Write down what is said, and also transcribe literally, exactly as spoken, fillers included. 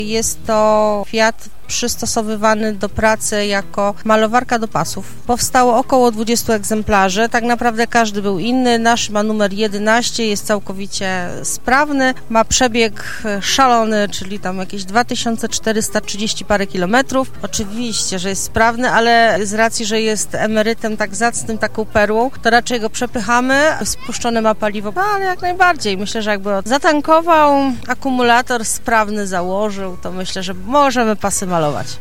Jest to Fiat przystosowywany do pracy jako malowarka do pasów. Powstało około dwudziestu egzemplarzy, tak naprawdę każdy był inny. Nasz ma numer jedenaście, jest całkowicie sprawny, ma przebieg szalony, czyli tam jakieś dwa tysiące czterysta trzydzieści parę kilometrów. Oczywiście, że jest sprawny, ale z racji, że jest emerytem tak zacnym, taką perłą, to raczej go przepychamy. Spuszczone ma paliwo, no, ale jak najbardziej. Myślę, że jakby zatankował, akumulator sprawny założył, to myślę, że możemy pasy malować.